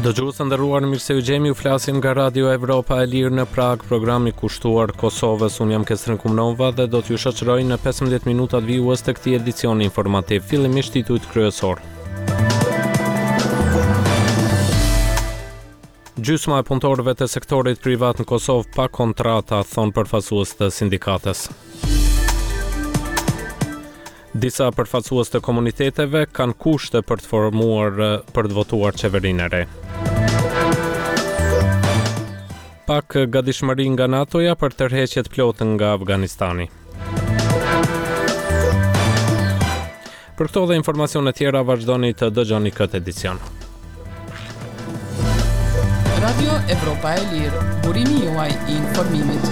Dëgjues të nderuar, mirë se u gjemi, u flasim nga Radio Evropa e Lirë në Prag, programi kushtuar Kosovës. Unë jam Kesrin Kumnova dhe do t'ju shoqëroj në 15 minutat vijues të këtij edicioni informativ, fillimisht titujt kryesor. Gjysma e punëtorëve të sektorit privat në Kosovë pa kontrata, thon përfaqësues të sindikatës. Disa përfaqësues të komuniteteve kanë kushte për të votuar qeverinë e re. Pak gatishmëri nga NATO-ja për tërheqjet plotë nga Afganistani. Për këto dhe informacione tjera vazhdoni të dëgjoni këtë edicion. Radio Evropa e Lirë, burimi juaj I informimit.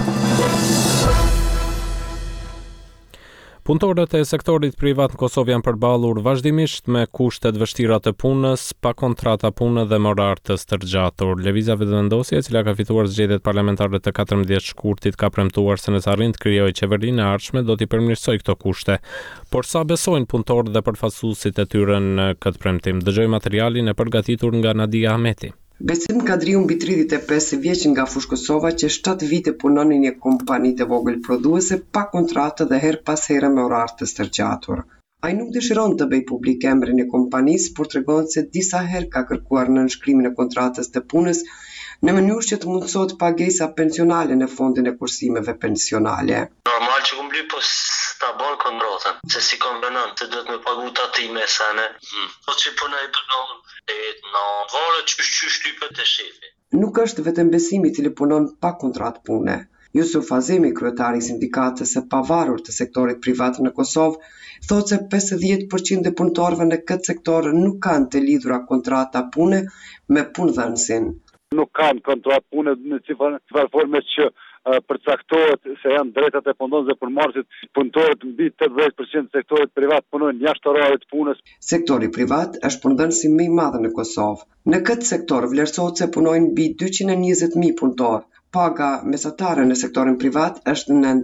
Punëtorët e sektorit privat në Kosovë janë përballur vazhdimisht me kushte të vështira të punës, pa kontrata pune dhe morar të stërgjatur. Lëvizja Vetëvendosje, e cila ka fituar zgjedhjet parlamentare të 14 shkurtit, ka premtuar se nëse arrin të krijojë qeverinë e ardhshme, do t'i përmirësojë këto kushte. Por sa besojnë punëtorët dhe përfaqësuesit e tyre në këtë premtim? Dëgjoj materialin e përgatitur nga Nadia Ahmeti. Besim Kadriu mbi 35 vjeç nga fushë Kosova që 7 vite punon në një kompani të vogël prodhuese pa kontratë dhe her pas here me orar të stërgjatur. Ai nuk dëshiron të bëj publik emrin e kompanisë, por tregon se disa herë ka kërkuar nënshkrimin e kontratës të punës në mënyrë që të mundësohet pagesa pensionale në fondin e kursimeve pensionale. Normal që kumbli po ta bon kontratën, se si konvenon, se duhet me pagu të ati me sene. Po që punoj punon, në vore qysh lypet e shefi. Nuk është vetëm Besimi I cili punon pa kontratë pune. Jusuf Azemi, kryetari I sindikatës së pavarur të sektorit privat në Kosovë, thotë se 50% e punëtorëve në këtë sektor nuk kanë të lidhura kontrata pune me punëdhënësin. Nuk kanë kontratë pune në çfarë forme që përcaktohet se janë drejtat e punëdhënësve për marrësit. Punëtorët mbi 80% të sektorit privat punojnë jashtë orarit të punës. Sektori privat është punëdhënësi më I madh në Kosovë. Në këtë sektor vlerësohet se punojnë mbi 220.000 punëtorë. Paga mesatare në sektorin privat është në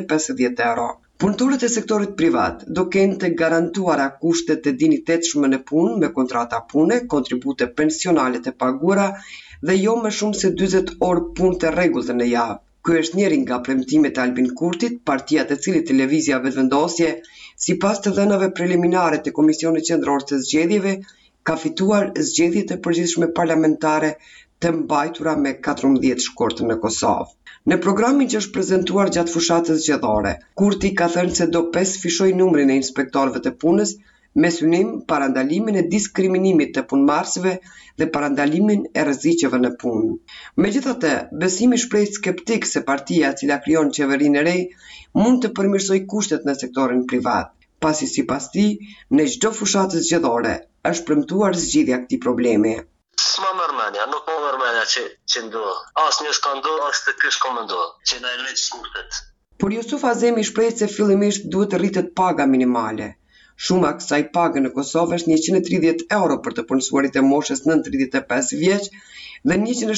350 euro. Punëtorët e sektorit privat do kenë të garantuara kushte të dinjitetshme në punë me kontrata pune, kontribute pensionale të paguara dhe jo më shumë se 40 orë punë të rregullte në javë. Ky është njëri nga premtimet e Albin Kurtit, partia të cilit televizia Vetëvendosje, sipas të dhënave preliminare të Komisionit Qendror të Zgjedhjeve, ka fituar zgjedhjet e përgjithshme parlamentare të mbajtura me 14 shkurt në Kosovë. Në programin që është prezantuar gjatë fushatës zgjedhore, Kurti ka thënë se do 5 fishoj numrin e inspektorëve të punës, me synim parandalimin e diskriminimit të punëmarrësve dhe parandalimin e rreziqeve në punë. Megjithatë, Besimi shpreh skeptik se partia e cila krijon qeverinë e re mund të përmirësojë kushtet në sektorin privat, pasi sipas tij, në çdo fushatë zgjedhore është premtuar zgjidhja e këtij problemi. S'ma mërmenja, nuk më mërmenja që ndodhë. Asë një s'ka ndodhë, asë të kësh ka më ndodhë, që na e rritë shkurtet. Por Jusuf Azemi shpreh se fillimisht duhet të rritet paga minimale. Shuma kësaj pagë në Kosovë është 130 euro për të punësuarit e moshës nën 35 vjeç dhe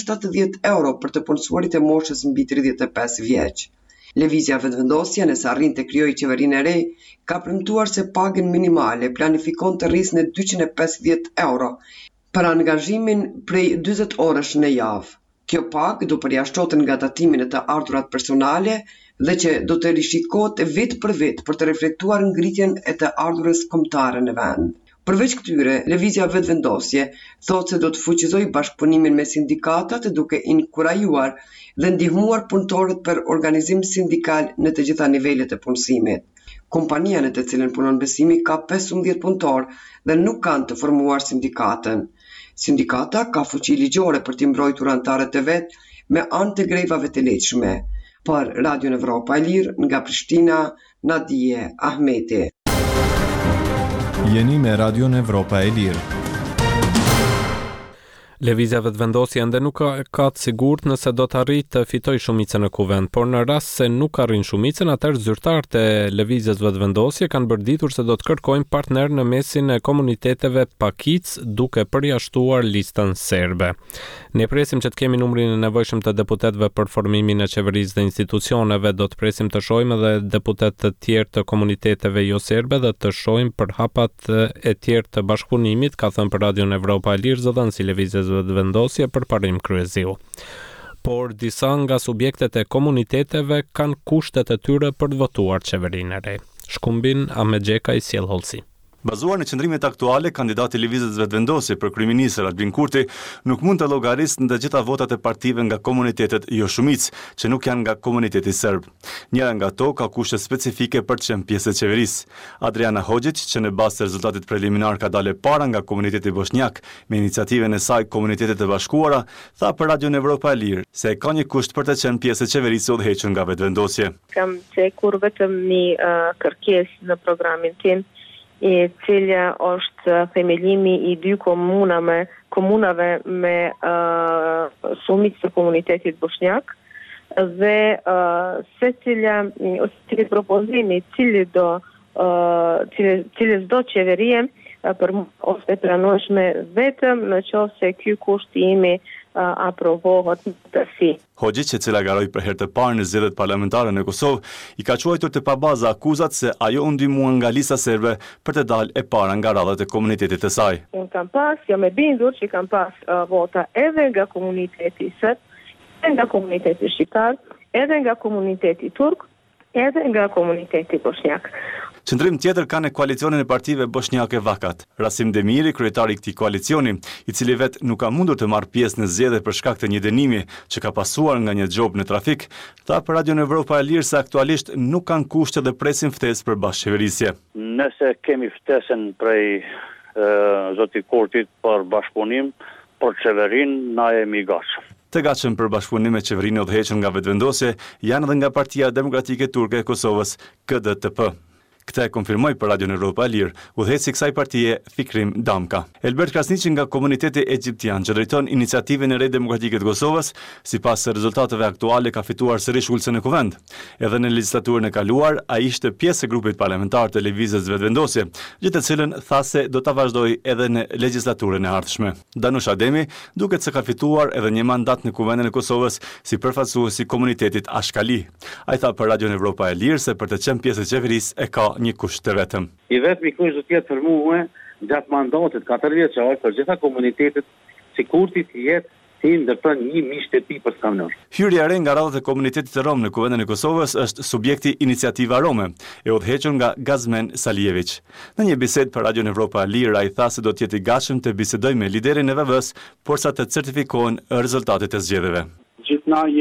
170 euro për të punësuarit e moshës mbi 35 vjeç. Lëvizja Vetëvendosje, nëse arrin të krijojë qeverinë e re, ka premtuar se pagën minimale planifikon të rrisë në 250 euro për angazhimin prej 40 orësh në javë. Kjo pagë do përjashtohet nga tatimin e të ardhurat personale dhe që do të rishikohet vit për vit për të reflektuar ngritjen e të ardhurës kombëtare në vend. Përveç këtyre, Lëvizja Vetëvendosje thotë se do të fuqizojë bashkëpunimin me sindikatat duke inkurajuar dhe ndihmuar punëtorët për organizim sindikal në të gjitha nivelet e punësimit. Kompania në të cilën punon Besimi ka 15 punëtorë dhe nuk kanë të formuar sindikatën. Sindikata ka fuqi ligjore për t'i mbrojtur anëtarët e vet me anë të grevave të lehtëshme. Për Radio Evropa e Lirë, nga Prishtina, Nadia Ahmeti. Jeni me Radio Evropa e Lirë. Lëvizja Vetëvendosje ende nuk ka të sigurt nëse do të arrijë të fitojë shumicën në kuvend, por në rast se nuk arrin shumicën, atëherë zyrtarët e Lëvizjes Vetëvendosje kanë bërditur se do të kërkojnë partner në mesin e komuniteteve pakic duke përjashtuar listën serbe. Ne presim që të kemi numrin e nevojshëm të deputetëve për formimin e qeverisë dhe institucioneve, do të presim të shohim edhe deputet të tjerë të komuniteteve jo serbe dhe të shohim për hapat e tjerë të bashkëpunimit, ka thënë për Radio Evropa e Lirë zëdhënësi Lëvizjes lëvizjes vendosje për parim kryeziu. Por disa nga subjektet e komuniteteve kanë kushtet e tyre për të votuar qeverinë e re. Shkumbin Ahmet Gjeka i sjell hollësi. Bazuar në qëndrimet aktuale, kandidati i lëvizjes vetëvendosje për kryeministër Albin Kurti nuk mund të llogarisë në të gjitha votat e partive nga komunitetet jo shumicë, që nuk janë nga komuniteti serb. Njëra nga ato ka kushte specifike për të qenë pjesë e qeverisë. Adriana Hoxhić, që në bazë të rezultatit preliminar ka dalë para nga komuniteti bosnjak me iniciativën e saj Komunitetet e Bashkuara, tha për Radion Evropa e Lirë se ka një kusht për të qenë pjesë e qeverisë udhëhequr nga vetëvendosje. Kam cekur vetëm një kërkesë në programin tim, i cila është themelimi i dy komunave me shumicë të komunitetit bosnjak dhe secili propozimi cilës do qeverie për ose pranueshme vetëm në qoftë se ky kusht i imi aprovohet në tërësi. Hoxhić, e cila garoi për herë të parë në zgjedhjet parlamentare në Kosovë, i ka quajtur të pabaza akuzat se ajo u ndihmua nga lista serbe për të dalë e para nga radhat e komunitetit të saj. Jam e bindur që kam pas vota edhe nga komuniteti serb, edhe nga komuniteti shqiptar, edhe nga komuniteti turk, edhe nga komuniteti bosnjak. Qëndrim tjetër ka në koalicionin e partive bosnjake Vakat. Rasim Demiri, kryetari i këtij koalicioni, i cili vetë nuk ka mundur të marrë pjesë në zgjedhje për shkak të një dënimi që ka pasuar nga një xhob në trafik, tha për Radion Evropa e Lirë se aktualisht nuk kanë kushte dhe presin ftesë për bashkëqeverisje. Nëse kemi ftesën prej zotit Kurtit për bashkëpunim, për qeverinë, na jemi gatshëm. Të gatshëm për bashkëpunim me qeverinë udhëhequr nga vetëvendosje janë edhe nga Partia Demokratike Turke e Kosovës, KDTP. Këtë e konfirmoi për Radion Evropa e Lirë udhëheqësi i kësaj partie Fikrim Damka. Elbert Krasniqi nga komuniteti egjiptian që drejton iniciativën e re demokratike të Kosovës, sipas rezultateve aktuale ka fituar sërish ulësën në kuvend. Edhe në legjislaturën e kaluar, ai ishte pjesë e grupit parlamentar të lëvizjes vetëvendosje, gjë të cilën tha se do ta vazhdojë edhe në legjislaturën e ardhshme. Danush Ademi duket se ka fituar edhe një mandat në kuvendin e Kosovës si përfaqësues i komunitetit Ashkali. Ai tha për Radion Evropa e Lirë se për të qenë pjesë e qeverisë e ka një kusht të vetëm. I vetmi kusht do të jetë për mua gjatë mandatit 4 vjeçar për gjitha komunitetet si Kurti të jetë si ndërton një shtëpi për skamnor. Hyrja e re nga radhat e komunitetit të Rom në kuvendin e Kosovës është subjekti Iniciativa Rome, e udhëhequr nga Gazmen Salijević. Në një bisedë për Radion Evropa e Lirë, ai tha se do të jetë i gatshëm të bisedojë me liderin e VV-s, porsa të certifikohen rezultatet e zgjedhjeve.